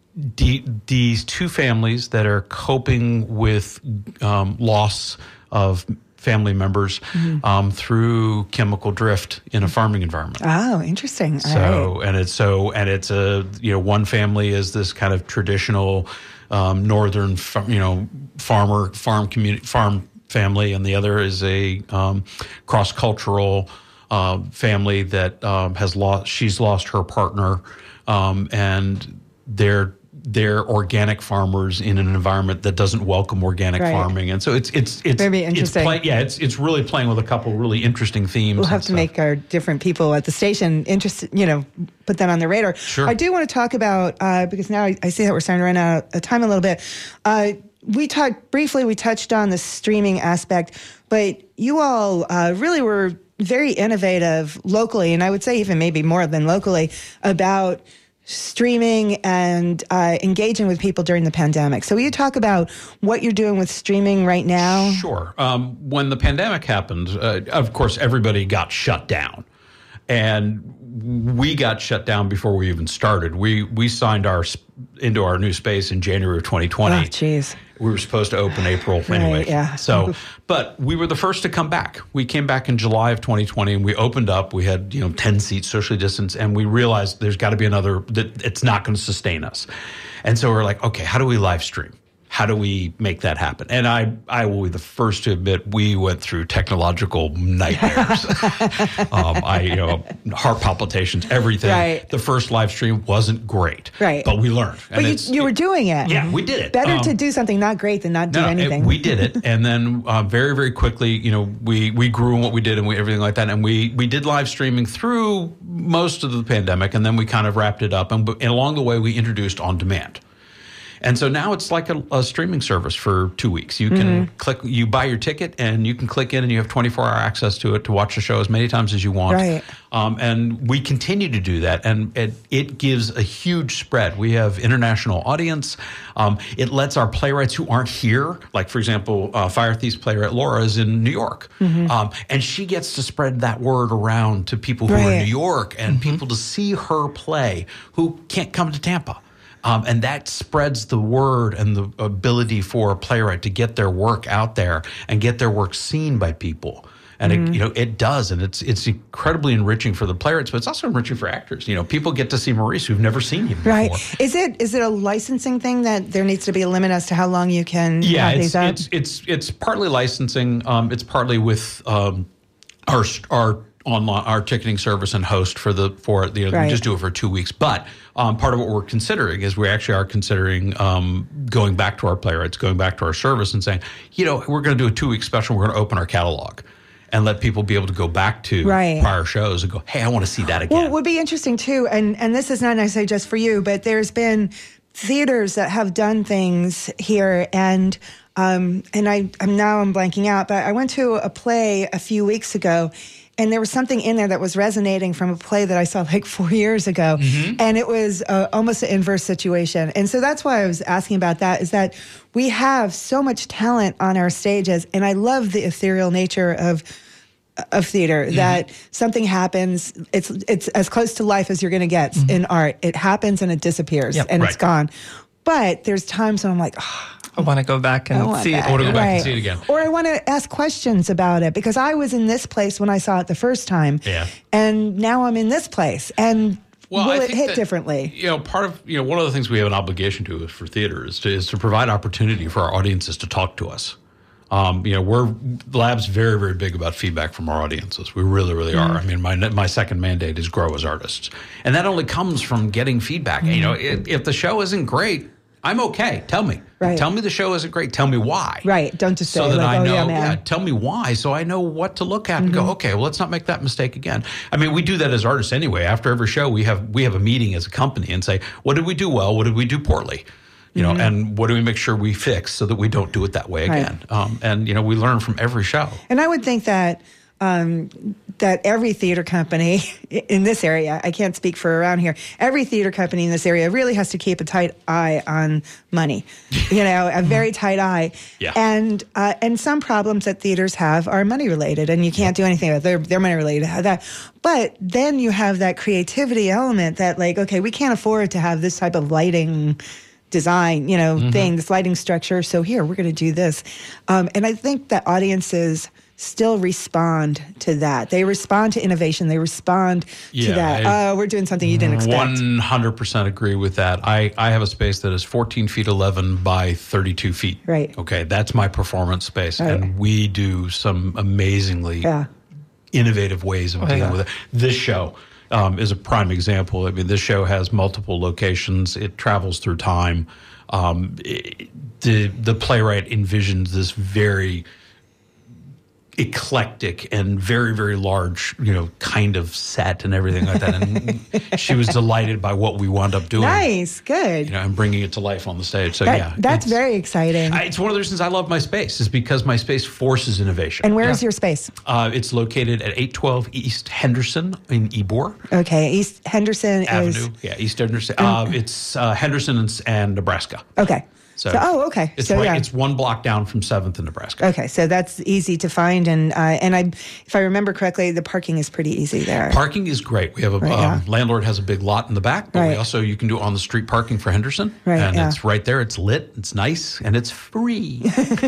S3: de- these two families that are coping with um, loss of family members mm-hmm. um, through chemical drift in a farming environment.
S1: Oh, interesting. All
S3: so
S1: right.
S3: and it's so and it's a you know one family is this kind of traditional um, northern you know farmer farm community farm family, and the other is a um, cross cultural uh, family that um, has lost she's lost her partner, um, and they're. They're organic farmers in an environment that doesn't welcome organic
S1: right.
S3: farming, and so it's it's it's
S1: very interesting.
S3: It's play, yeah, it's it's really playing with a couple really interesting themes.
S1: We'll have to
S3: stuff.
S1: make our different people at the station interested. You know, put that on the radar.
S3: Sure.
S1: I do want to talk about uh, because now I, I see that we're starting to run out of time a little bit. Uh, we talked briefly. We touched on the streaming aspect, but you all uh, really were very innovative locally, and I would say even maybe more than locally about streaming and uh, engaging with people during the pandemic. So will you talk about what you're doing with streaming right now?
S3: Sure. Um, when the pandemic happened, uh, of course, everybody got shut down. and we got shut down before we even started. We we signed our into our new space in January of twenty twenty.
S1: Oh, jeez.
S3: We were supposed to open April anyway.
S1: Right, yeah.
S3: So, but we were the first to come back. We came back in July of twenty twenty, and we opened up. We had, you know, ten seats, socially distanced, and we realized there's got to be another, that it's not going to sustain us. And so we're like, okay, how do we live stream? How do we make that happen? And I, I will be the first to admit we went through technological nightmares. um, I, you know, heart palpitations, everything.
S1: Right.
S3: The first live stream wasn't great,
S1: right?
S3: But we learned.
S1: But you, you were doing it.
S3: Yeah, we did it.
S1: Better
S3: um,
S1: to do something not great than not do
S3: no,
S1: anything.
S3: It, we did it, and then uh, very, very quickly, you know, we we grew in what we did and we, everything like that, and we we did live streaming through most of the pandemic, and then we kind of wrapped it up, and, and along the way, we introduced on demand. And so now it's like a, a streaming service for two weeks. You can mm-hmm. click, you buy your ticket, and you can click in, and you have twenty-four hour access to it to watch the show as many times as you want.
S1: Right.
S3: Um, and we continue to do that, and it, it gives a huge spread. We have international audience. Um, it lets our playwrights who aren't here, like for example, uh, Fire Thieves playwright Laura is in New York, mm-hmm. um, and she gets to spread that word around to people who
S1: right.
S3: are in New York and
S2: mm-hmm.
S3: people to see her play who can't come to Tampa. Um, and that spreads the word and the ability for a playwright to get their work out there and get their work seen by people. And mm-hmm. it, you know, it does, and it's it's incredibly enriching for the playwrights, but it's also enriching for actors. You know, people get to see Maurice who've never seen him before.
S1: Right? Is it is it a licensing thing that there needs to be a limit as to how long you can
S3: yeah,
S1: have
S3: it's,
S1: these up?
S3: it's it's it's partly licensing. Um, it's partly with um, our our. online our ticketing service and host for the for the you know,
S1: right.
S3: we just do it for two weeks. But um, part of what we're considering is we actually are considering um, going back to our playwrights, going back to our service, and saying, you know, we're going to do a two week special. We're going to open our catalog and let people be able to go back to
S1: right.
S3: prior shows and go, hey, I want to see that again.
S1: Well, it would be interesting too, and and this is not necessarily just for you, but there's been theaters that have done things here, and um, and I I'm now I'm blanking out, but I went to a play a few weeks ago. And there was something in there that was resonating from a play that I saw like four years ago. Mm-hmm. And it was uh, almost an inverse situation. And so that's why I was asking about that, is that we have so much talent on our stages. And I love the ethereal nature of of theater, mm-hmm. that something happens, it's it's as close to life as you're going to get mm-hmm. in art. It happens and it disappears yep, and right. it's gone. But there's times when I'm like, oh,
S2: I want to go back and see it.
S3: I want to go back
S1: right.
S3: and see it again.
S1: Or I want to ask questions about it because I was in this place when I saw it the first time.
S3: Yeah.
S1: And now I'm in this place. And
S3: well,
S1: will
S3: I
S1: it
S3: think
S1: hit
S3: that,
S1: differently?
S3: You know, part of, you know, one of the things we have an obligation to for theater is to, is to provide opportunity for our audiences to talk to us. Um, you know, we're Lab's very, very big about feedback from our audiences. We really, really mm-hmm. are. I mean, my my second mandate is grow as artists. And that only comes from getting feedback. Mm-hmm. You know, if, if the show isn't great, I'm okay. Tell me.
S1: Right.
S3: Tell me the show isn't great. Tell me why.
S1: Right. Don't just say
S3: so that
S1: like,
S3: I
S1: oh,
S3: know.
S1: yeah, man.
S3: Yeah, tell me why, so I know what to look at mm-hmm. and go. Okay, well, let's not make that mistake again. I mean, we do that as artists anyway. After every show, we have we have a meeting as a company and say, what did we do well? What did we do poorly? You know, mm-hmm. and what do we make sure we fix so that we don't do it that way again? Right. Um, and you know, we learn from every show.
S1: And I would think that. Um, that every theater company in this area, I can't speak for around here, every theater company in this area really has to keep a tight eye on money, you know, a very tight eye.
S3: Yeah.
S1: And uh, and some problems that theaters have are money related, and you can't do anything about it. They're, they're money related. That. But then you have that creativity element that, like, okay, we can't afford to have this type of lighting design, you know, mm-hmm. thing, this lighting structure. So here, we're going to do this. Um, and I think that audiences still respond to that. They respond to innovation. They respond
S3: yeah,
S1: to that. Oh, uh, we're doing something you didn't expect.
S3: one hundred percent agree with that. I, I have a space that is fourteen feet eleven by thirty-two feet.
S1: Right.
S3: Okay, that's my performance space.
S1: Right.
S3: And we do some amazingly
S1: yeah.
S3: innovative ways of
S2: oh,
S3: dealing
S2: yeah.
S3: with it. This show um, is a prime example. I mean, this show has multiple locations. It travels through time. Um, it, the, the playwright envisions this very eclectic and very, very large, you know, kind of set and everything like that. And she was delighted by what we wound up doing.
S1: Nice, good.
S3: You know, and bringing it to life on the stage. So
S1: that,
S3: yeah,
S1: that's very exciting.
S3: I, it's one of the reasons I love my space is because my space forces innovation.
S1: And where is
S3: yeah.
S1: your space?
S3: Uh, it's located at eight twelve East Henderson in Ybor.
S1: Okay, East Henderson
S3: Avenue.
S1: is
S3: Yeah, East Henderson. Uh, it's uh, Henderson and, and Nebraska.
S1: Okay.
S3: So,
S1: so oh, okay.
S3: It's
S1: so
S3: right,
S1: yeah.
S3: it's one block down from seventh in Nebraska.
S1: Okay, so that's easy to find, and uh, and I, if I remember correctly, the parking is pretty easy there.
S3: Parking is great. We have a
S1: Right,
S3: um,
S1: yeah.
S3: landlord has a big lot in the back, but we
S1: Right.
S3: also you can do on the street parking for Henderson,
S1: Right,
S3: and
S1: yeah.
S3: it's right there. It's lit, it's nice, and it's free.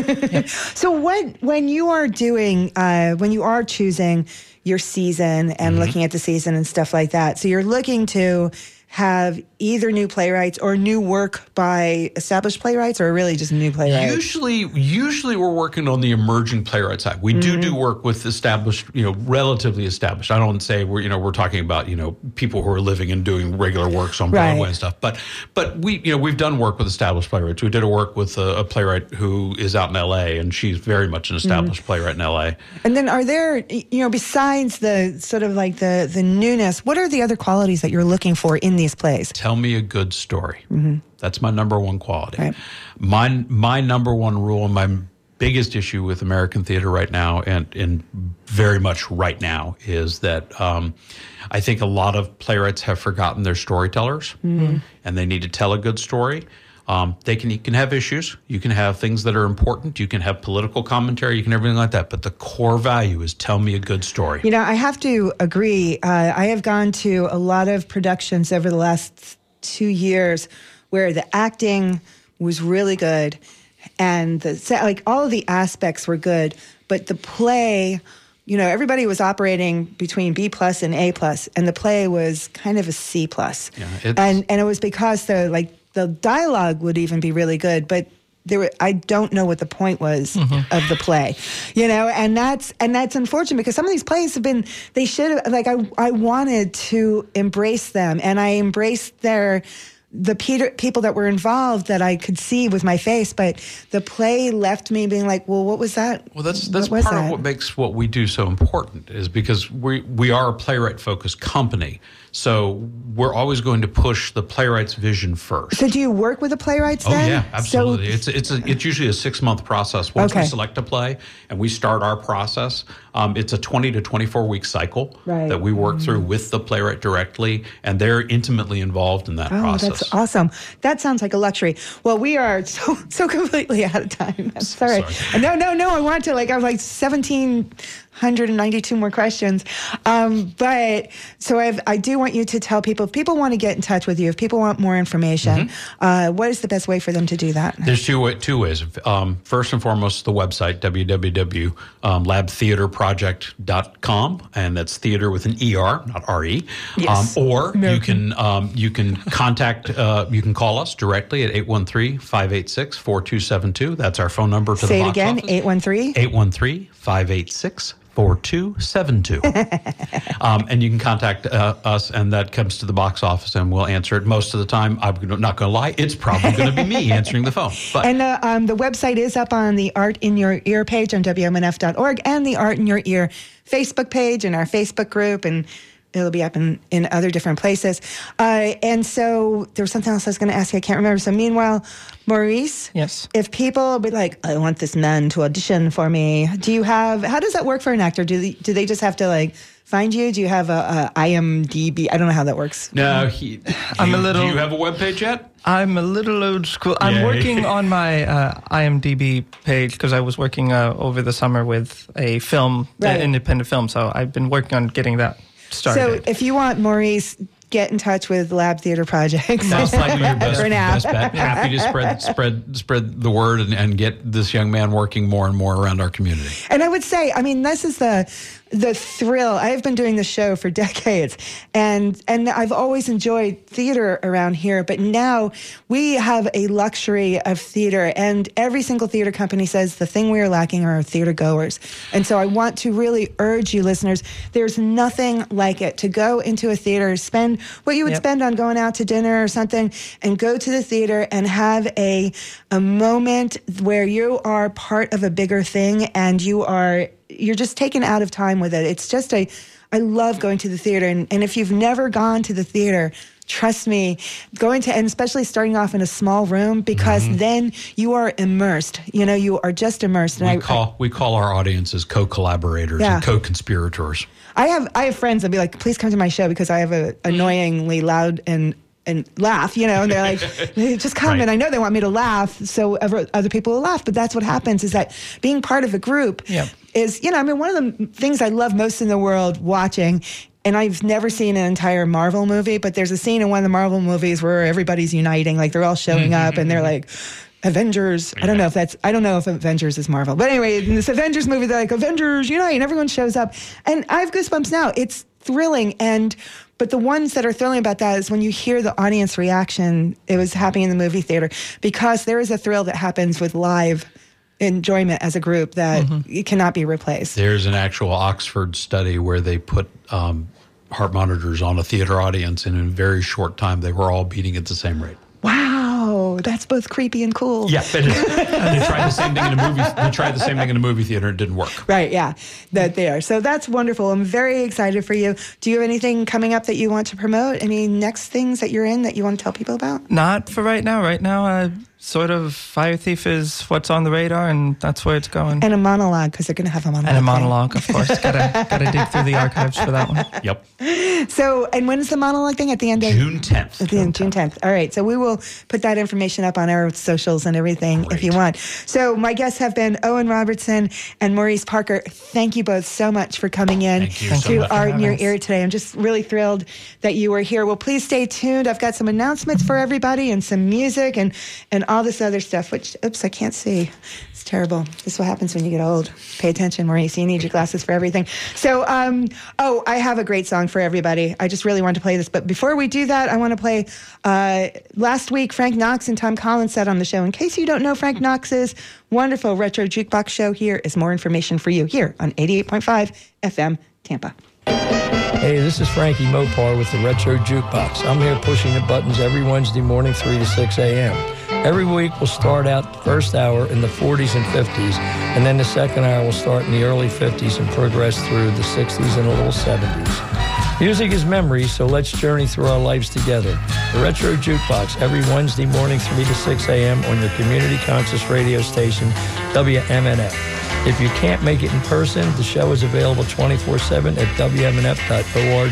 S1: So when when you are doing uh, when you are choosing your season and
S3: Mm-hmm.
S1: looking at the season and stuff like that, so you're looking to have either new playwrights or new work by established playwrights, or really just new playwrights.
S3: Usually, usually we're working on the emerging playwright side. We do
S1: Mm-hmm.
S3: do work with established, you know, relatively established. I don't say we're, you know, we're talking about, you know, people who are living and doing regular works on Broadway
S1: Right.
S3: and stuff. But, but we, you know, we've done work with established playwrights. We did a work with a, a playwright who is out in L A, and she's very much an established
S1: Mm-hmm.
S3: playwright in L A.
S1: And then are there, you know, besides the sort of like the the newness, what are the other qualities that you're looking for in these plays?
S3: Tell me a good story. That's my number one quality.
S1: Right.
S3: My my number one rule and my biggest issue with American theater right now, and and very much right now, is that um, I think a lot of playwrights have forgotten their storytellers, and they need to tell a good story. Um, they can you can have issues. You can have things that are important. You can have political commentary. You can everything like that. But the core value is tell me a good story.
S1: You know, I have to agree. Uh, I have gone to a lot of productions over the last two years where the acting was really good, and the like all of the aspects were good, but the play, you know, everybody was operating between B plus and A plus, and the play was kind of a C plus.
S3: Yeah, it's-
S1: and and it was because the like the dialogue would even be really good, but there were, I don't know what the point was of the play, you know, and that's and that's unfortunate because some of these plays have been, they should have, like I I wanted to embrace them, and I embraced their the Peter, people that were involved that I could see with my face, but the play left me being like, well, what was that?
S3: Well, that's that's
S1: What was
S3: part
S1: that?
S3: of what makes what we do so important, is because we we are a playwright focused company, so we're always going to push the playwright's vision first.
S1: So do you work with the playwrights
S3: Oh
S1: then?
S3: yeah, absolutely.
S1: So,
S3: it's it's a, it's usually a six month process. Once
S1: Okay.
S3: we select a play and we start our process, um, it's a twenty to twenty four week cycle
S1: Right.
S3: that we work through with the playwright directly, and they're intimately involved in that
S1: oh,
S3: process.
S1: that's awesome. That sounds like a luxury. Well, we are so so completely out of time. I'm sorry.
S3: sorry.
S1: No, no, no. I want to like I have like seventeen hundred ninety-two more questions. Um, but so I've, I do want you to tell people, if people want to get in touch with you, if people want more information, uh, what is the best way for them to do that?
S3: There's two wa- two ways. Um, first and foremost, the website, w w w dot lab theater project dot com, and that's theater with an E R, not R E.
S1: Yes.
S3: Um, or you
S1: American.
S3: can um, you can contact uh, you can call us directly at eight one three, five eight six, four two seven two. That's our phone number to
S1: Say
S3: the
S1: it
S3: box
S1: again,
S3: office.
S1: eight one three?
S3: eight one three, five eight six, four two seven two. um, and you can contact uh, us, and that comes to the box office, and we'll answer it. Most of the time, I'm not going to lie, it's probably going to be me answering the phone. But
S1: And the, um, the website is up on the Art in Your Ear page on W M N F dot org and the Art in Your Ear Facebook page and our Facebook group, and it'll be up in, in other different places. Uh, and so there was something else I was going to ask you. I can't remember. So meanwhile, Maurice,
S2: Yes.
S1: if people be like, I want this man to audition for me, do you have, how does that work for an actor? Do they, do they just have to like find you? Do you have a, a I M D B? I don't know how that works.
S3: no, he,
S2: I'm
S3: do
S2: a
S3: you-
S2: little-
S3: Do you have a webpage yet?
S2: I'm a little old school. I'm
S3: Yay.
S2: working on my uh, I M D B page because I was working uh, over the summer with a film,
S1: Right.
S2: uh, independent film. So I've been working on getting that
S1: So
S2: started.
S1: if you want Maurice, get in touch with Lab Theater Projects.
S3: Sounds like your best,
S1: For now.
S3: best bet. Happy to spread spread spread the word and, and get this young man working more and more around our community.
S1: And I would say, I mean, this is the the thrill. I've been doing the show for decades, and and I've always enjoyed theater around here. But now we have a luxury of theater, and every single theater company says the thing we are lacking are theater goers. And so I want to really urge you, listeners, there's nothing like it to go into a theater, spend what you would
S2: Yep.
S1: spend on going out to dinner or something, and go to the theater and have a a moment where you are part of a bigger thing, and you are you're just taken out of time with it. It's just a, I love going to the theater. And, and if you've never gone to the theater, trust me, going to, and especially starting off in a small room, because then you are immersed. You know, you are just immersed. And
S3: We
S1: I,
S3: call we call our audiences co-collaborators
S1: Yeah.
S3: and co-conspirators.
S1: I have I have friends that'll be like, please come to my show because I have a annoyingly loud and and laugh, you know, and they're like, just come.
S3: Right.
S1: And I know they want me to laugh so ever, other people will laugh. But that's what happens, is that being part of a group
S2: Yeah.
S1: is, you know, I mean, one of the things I love most in the world watching, and I've never seen an entire Marvel movie, but there's a scene in one of the Marvel movies where everybody's uniting, like they're all showing up and they're like, Avengers. I don't know if that's, I don't know if Avengers is Marvel. But anyway, in this Avengers movie, they're like, Avengers unite, and everyone shows up. And I have goosebumps now. It's thrilling. And, but the ones that are thrilling about that is when you hear the audience reaction. It was happening in the movie theater, because there is a thrill that happens with live enjoyment as a group that mm-hmm. it cannot be replaced.
S3: There's an actual Oxford study where they put um, heart monitors on a theater audience, and in a very short time, they were all beating at the same rate.
S1: Wow, that's both creepy and cool.
S3: Yeah, it is. And they tried the same thing in a movie. They tried the same thing in a movie theater. It didn't work.
S1: Right. Yeah, that they are. So that's wonderful. I'm very excited for you. Do you have anything coming up that you want to promote? Any next things that you're in that you want to tell people about?
S2: Not for right now. Right now, uh, sort of Fire Thief is what's on the radar, and that's where it's going.
S1: And a monologue, because they're going to have a monologue.
S2: And a monologue, thing. Of course. Gotta gotta dig through the archives for that one.
S3: Yep.
S1: So, and when is the monologue thing? At the end of
S3: June tenth.
S1: At the end, June tenth. All right. So we will put that information up on our socials and everything Great. If you want. So my guests have been Owen Robertson and Maurice Parker. Thank you both so much for coming in
S3: Thank
S1: to
S3: so
S1: Art in Your Ear today. I'm just really thrilled that you were here. Well, please stay tuned. I've got some announcements for everybody and some music and, and all this other stuff, which, oops, I can't see. It's terrible. This is what happens when you get old. Pay attention, Maurice. You need your glasses for everything. So, um, oh, I have a great song for everybody. I just really want to play this. But before we do that, I want to play, uh, last week, Frank Knox and Tom Collins sat on the show. In case you don't know Frank Knox's wonderful Retro Jukebox show, here is more information for you here on eighty-eight point five F M Tampa.
S4: Hey, this is Frankie Mopar with the Retro Jukebox. I'm here pushing the buttons every Wednesday morning, three to six a.m. Every week we'll start out the first hour in the forties and fifties, and then the second hour will start in the early fifties and progress through the sixties and a little seventies. Music is memory, so let's journey through our lives together. The Retro Jukebox, every Wednesday morning, three to six a.m. on your community conscious radio station, W M N F. If you can't make it in person, the show is available twenty-four seven at W M N F dot org.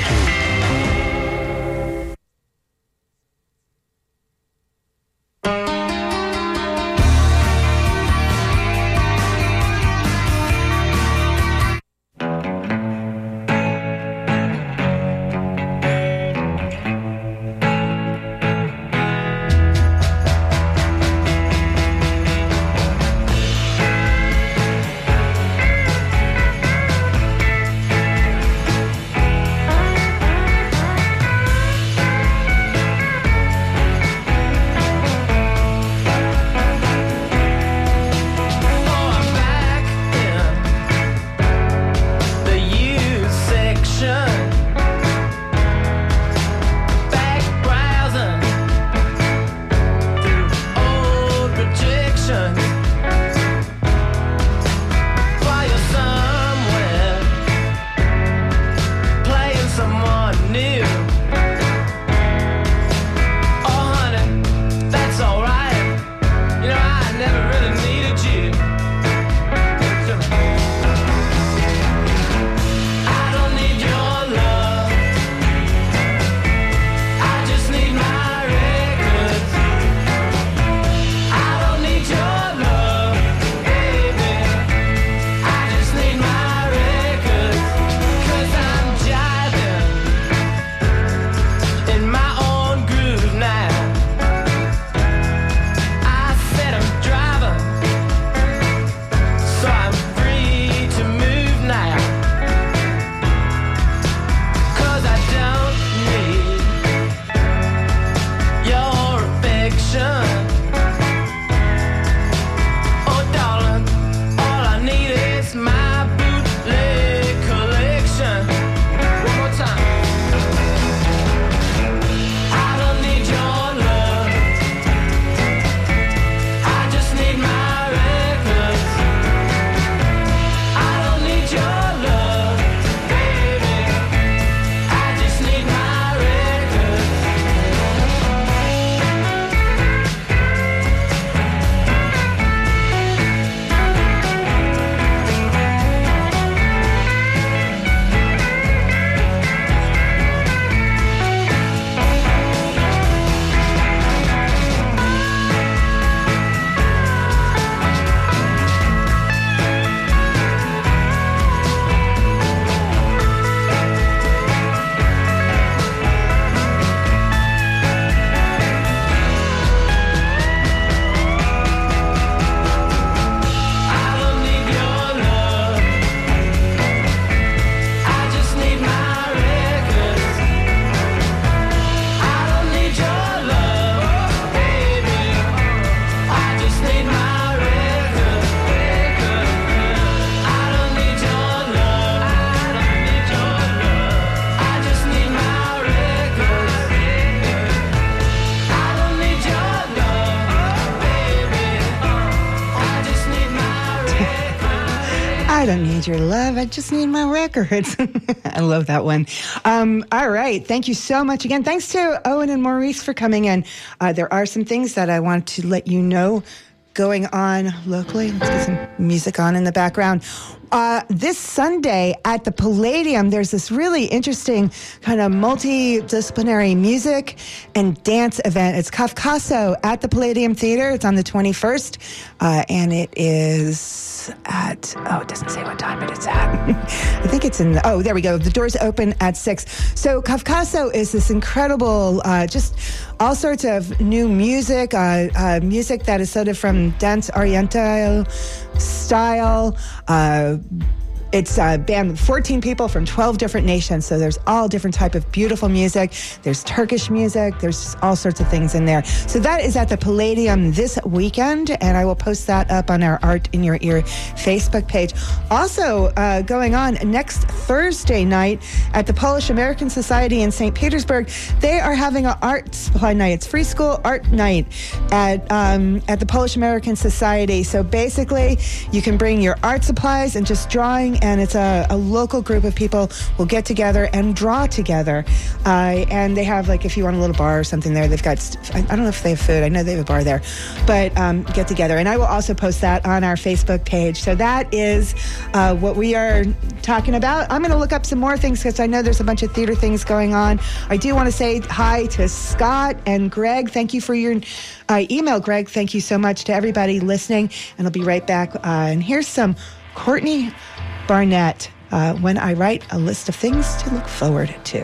S1: I don't need your love. I just need my records. I love that one. Um, all right. Thank you so much again. Thanks to Owen and Maurice for coming in. Uh, there are some things that I want to let you know going on locally. Let's get some music on in the background. Uh, this Sunday at the Palladium, there's this really interesting kind of multidisciplinary music and dance event. It's Kafkaso at the Palladium Theater. It's on the twenty-first, uh, and it is at, oh, it doesn't say what time it is at. I think it's in, the, oh, there we go. The doors open at six. So Kafkaso is this incredible, uh, just all sorts of new music, uh, uh, music that is sort of from dance oriental style. Uh, It's a band with fourteen people from twelve different nations, so there's all different type of beautiful music. There's Turkish music. There's all sorts of things in there. So that is at the Palladium this weekend, and I will post that up on our Art in Your Ear Facebook page. Also uh, going on next Thursday night at the Polish American Society in Saint Petersburg, they are having an art supply night. It's free school art night at um, at the Polish American Society. So basically, you can bring your art supplies and just drawing, and it's a, a local group of people will get together and draw together. Uh, and they have, like, if you want a little bar or something there, they've got, st- I don't know if they have food. I know they have a bar there. But um, get together. And I will also post that on our Facebook page. So that is uh, what we are talking about. I'm going to look up some more things because I know there's a bunch of theater things going on. I do want to say hi to Scott and Greg. Thank you for your uh, email, Greg. Thank you so much to everybody listening. And I'll be right back. Uh, and here's some Courtney Barnett, uh, When I Write a List of Things to Look Forward to.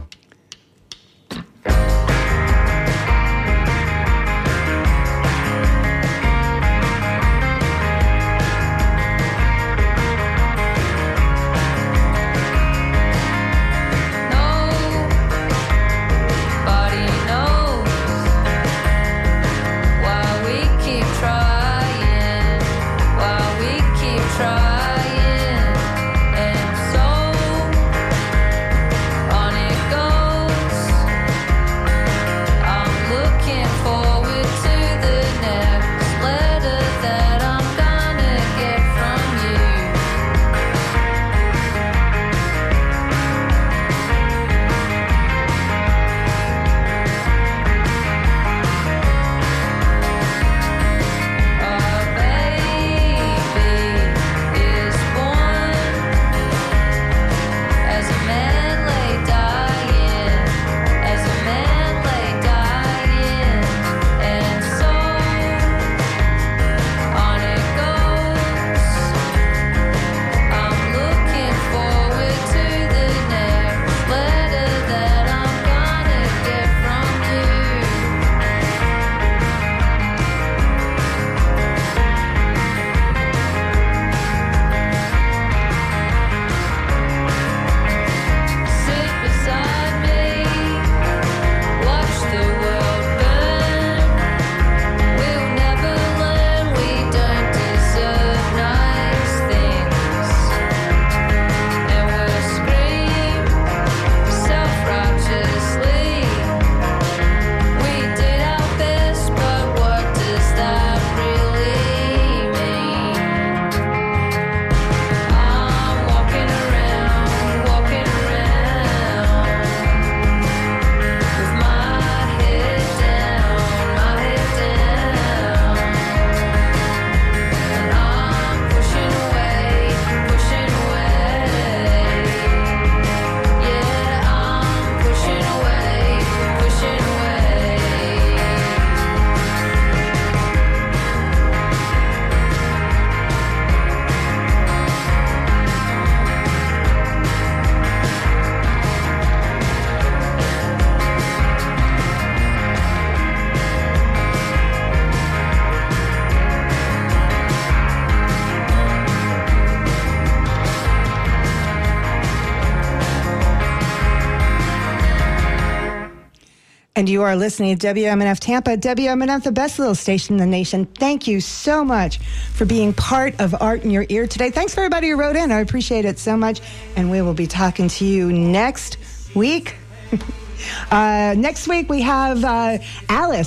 S1: And you are listening to W M N F Tampa, W M N F, the best little station in the nation. Thank you so much for being part of Art in Your Ear today. Thanks for everybody who wrote in. I appreciate it so much. And we will be talking to you next week. uh, next week we have uh, Alice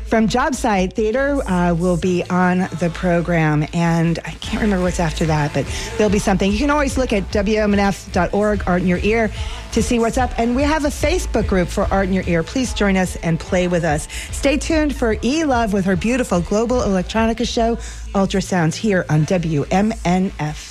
S1: from Job Site Theater uh, will be on the program, and I can't remember what's after that, but there'll be something. You can always look at W M N F dot org, Art in Your Ear, to see what's up. And we have a Facebook group for Art in Your Ear. Please join us and play with us. Stay tuned for E. Love with her beautiful Global Electronica show, Ultrasounds, here on W M N F.